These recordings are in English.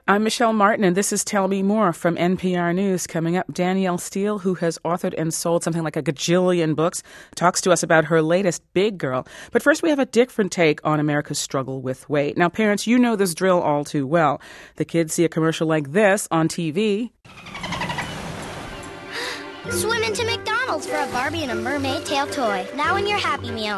I'm Michelle Martin, and this is Tell Me More from NPR News. Coming up, Danielle Steele, who has authored and sold something like a gajillion books, talks to us about her latest, Big Girl. But first, we have a different take on America's struggle with weight. Now, parents, you know this drill all too well. The kids see a commercial like this on TV. Swim into McDonald's for a Barbie and a mermaid tail toy. Now in your Happy Meal.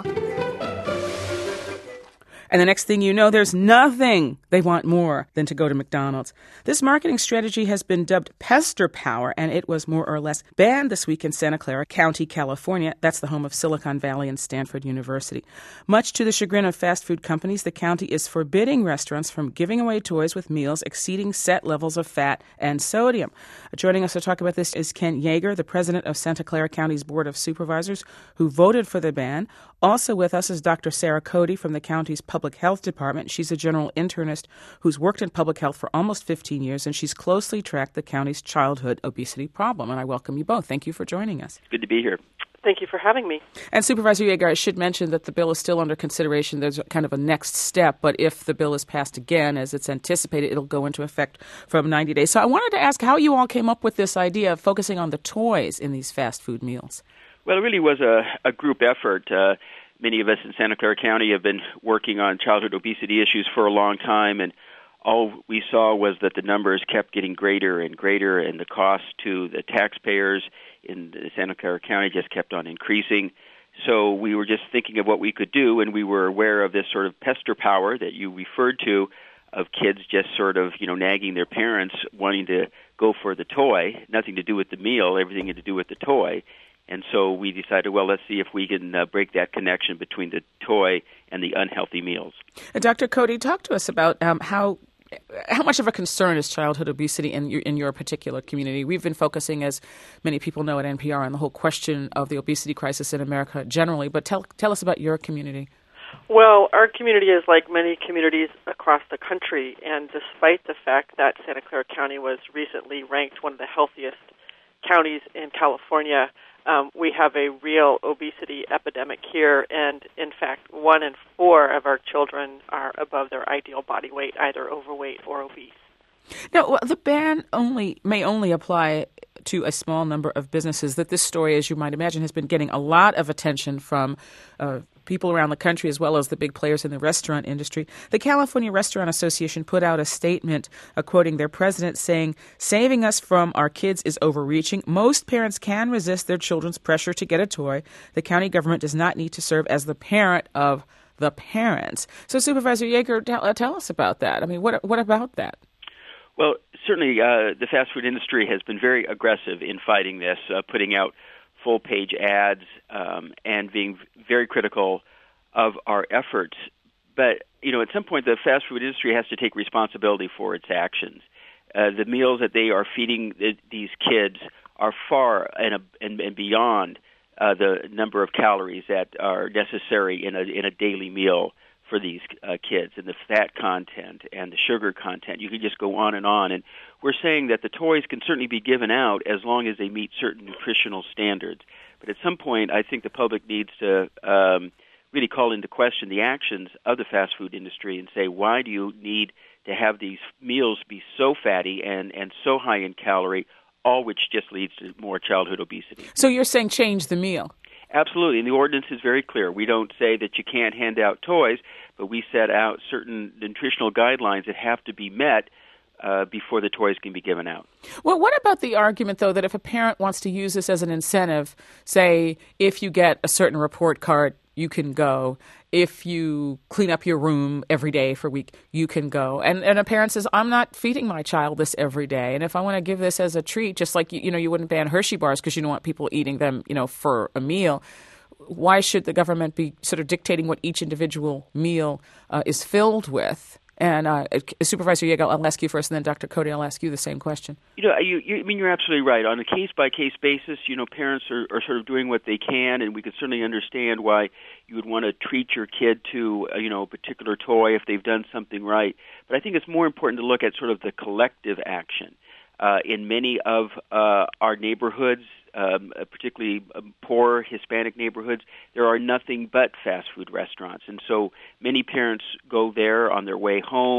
And the next thing you know, there's nothing they want more than to go to McDonald's. This marketing strategy has been dubbed Pester Power, and it was more or less banned this week in Santa Clara County, California. That's the home of Silicon Valley and Stanford University. Much to the chagrin of fast food companies, the county is forbidding restaurants from giving away toys with meals exceeding set levels of fat and sodium. Joining us to talk about this is Kent Yeager, the president of Santa Clara County's Board of Supervisors, who voted for the ban. Also with us is Dr. Sarah Cody from the county's Public Health Department. She's a general internist who's worked in public health for almost 15 years, and she's closely tracked the county's childhood obesity problem. And I welcome you both. Thank you for joining us. Good to be here. Thank you for having me. And Supervisor Yeager, I should mention that the bill is still under consideration. There's kind of a next step, but if the bill is passed again, as it's anticipated, it'll go into effect from 90 days. So I wanted to ask how you all came up with this idea of focusing on the toys in these fast food meals. Well, it really was a group effort. Many of us in Santa Clara County have been working on childhood obesity issues for a long time, and all we saw was that the numbers kept getting greater and greater, and the cost to the taxpayers in Santa Clara County just kept on increasing. So we were just thinking of what we could do, and we were aware of this sort of pester power that you referred to, of kids just sort of, nagging their parents, wanting to go for the toy, nothing to do with the meal, everything to do with the toy. And so we decided, well, let's see if we can break that connection between the toy and the unhealthy meals. Dr. Cody, talk to us about how much of a concern is childhood obesity in your particular community? We've been focusing, as many people know at NPR, on the whole question of the obesity crisis in America generally. But tell us about your community. Well, our community is like many communities across the country, and despite the fact that Santa Clara County was recently ranked one of the healthiest counties in California, we have a real obesity epidemic here, and in fact, 1 in 4 of our children are above their ideal body weight, either overweight or obese. Now, the ban may only apply to a small number of businesses. That this story, as you might imagine, has been getting a lot of attention from people around the country, as well as the big players in the restaurant industry. The California Restaurant Association put out a statement quoting their president saying, "Saving us from our kids is overreaching. Most parents can resist their children's pressure to get a toy. The county government does not need to serve as the parent of the parents." So, Supervisor Yeager, tell us about that. I mean, what about that? Well, certainly the fast food industry has been very aggressive in fighting this, putting out full-page ads and being very critical of our efforts. But, at some point the fast food industry has to take responsibility for its actions. The meals that they are feeding these kids are far and beyond the number of calories that are necessary in a daily meal for these kids, and the fat content and the sugar content. You could just go on. And we're saying that the toys can certainly be given out as long as they meet certain nutritional standards. But at some point, I think the public needs to really call into question the actions of the fast food industry and say, why do you need to have these meals be so fatty and so high in calorie, all which just leads to more childhood obesity? So you're saying change the meal? Absolutely, and the ordinance is very clear. We don't say that you can't hand out toys, but we set out certain nutritional guidelines that have to be met before the toys can be given out. Well, what about the argument, though, that if a parent wants to use this as an incentive, say, if you get a certain report card, you can go. If you clean up your room every day for a week, you can go. And a parent says, I'm not feeding my child this every day. And if I want to give this as a treat, just like, you wouldn't ban Hershey bars because you don't want people eating them, for a meal. Why should the government be sort of dictating what each individual meal is filled with? And Supervisor Yeager, I'll ask you first, and then Dr. Cody, I'll ask you the same question. You're absolutely right. On a case-by-case basis, parents are sort of doing what they can, and we can certainly understand why you would want to treat your kid to, a particular toy if they've done something right. But I think it's more important to look at sort of the collective action. In many of our neighborhoods, particularly poor Hispanic neighborhoods, there are nothing but fast food restaurants. And so many parents go there on their way home.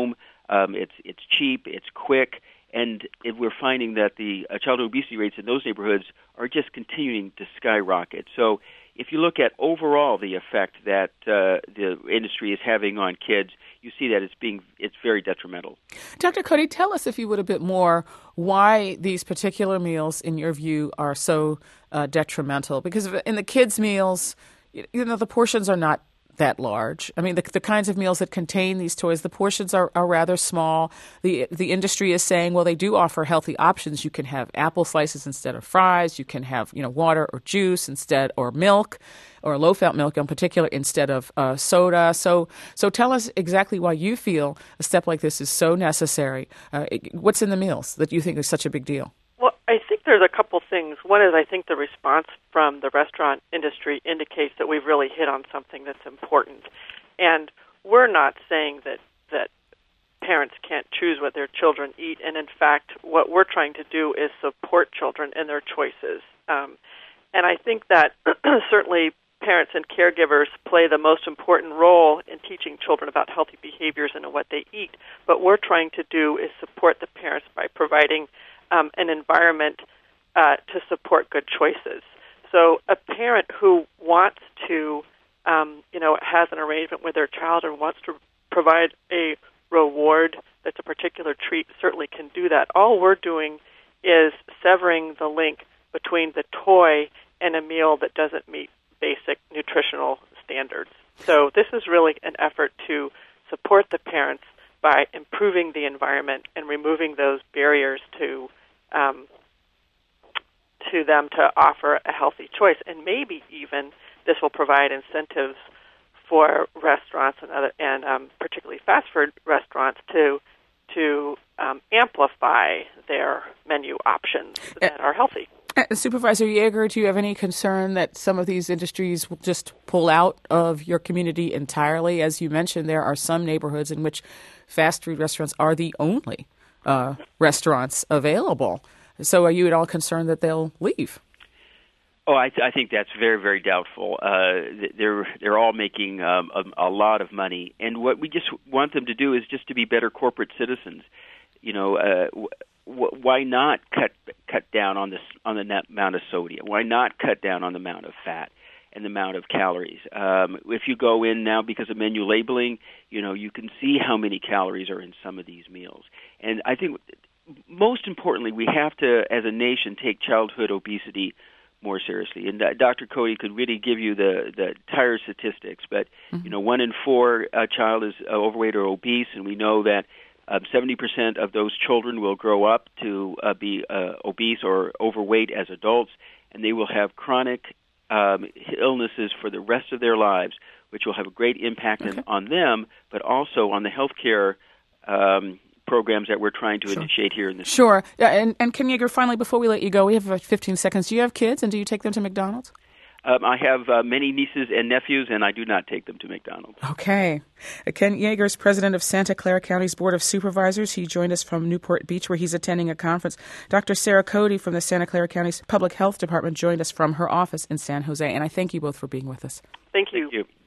It's cheap, it's quick, and we're finding that the childhood obesity rates in those neighborhoods are just continuing to skyrocket. So if you look at overall the effect that the industry is having on kids, you see that it's very detrimental. Dr. Cody, tell us, if you would, a bit more why these particular meals, in your view, are so detrimental. Because in the kids' meals, the portions are not that large. I mean, the kinds of meals that contain these toys, the portions are rather small. The industry is saying, well, they do offer healthy options. You can have apple slices instead of fries. You can have, water or juice instead, or milk, or low-fat milk in particular, instead of soda. So tell us exactly why you feel a step like this is so necessary. What's in the meals that you think is such a big deal? Well, I think there's a couple things. One is I think the response from the restaurant industry indicates that we've really hit on something that's important. And we're not saying that parents can't choose what their children eat. And in fact, what we're trying to do is support children in their choices. And I think that certainly parents and caregivers play the most important role in teaching children about healthy behaviors and what they eat. But what we're trying to do is support the parents by providing an environment to support good choices. So a parent who wants to, has an arrangement with their child or wants to provide a reward that's a particular treat certainly can do that. All we're doing is severing the link between the toy and a meal that doesn't meet basic nutritional standards. So this is really an effort to support the parents by improving the environment and removing those barriers to them to offer a healthy choice. And maybe even this will provide incentives for restaurants and particularly fast food restaurants to amplify their menu options that are healthy. Supervisor Yeager, do you have any concern that some of these industries will just pull out of your community entirely? As you mentioned, there are some neighborhoods in which fast food restaurants are the only restaurants available. So are you at all concerned that they'll leave? Oh, I think that's very, very doubtful. They're all making a lot of money, and what we just want them to do is just to be better corporate citizens. Why not cut down on the amount of sodium? Why not cut down on the amount of fat and the amount of calories? If you go in now because of menu labeling, you can see how many calories are in some of these meals. And I think most importantly, we have to, as a nation, take childhood obesity more seriously. And Dr. Cody could really give you the entire statistics, but 1 in 4 child is overweight or obese, and we know that 70% of those children will grow up to be obese or overweight as adults, and they will have chronic illnesses for the rest of their lives, which will have a great impact on them, but also on the healthcare programs that we're trying to initiate here in this. Sure. And Ken Yeager, finally, before we let you go, we have about 15 seconds. Do you have kids, and do you take them to McDonald's? I have many nieces and nephews, and I do not take them to McDonald's. Okay. Ken Yeager is president of Santa Clara County's Board of Supervisors. He joined us from Newport Beach, where he's attending a conference. Dr. Sarah Cody from the Santa Clara County's Public Health Department joined us from her office in San Jose. And I thank you both for being with us. Thank you. Thank you.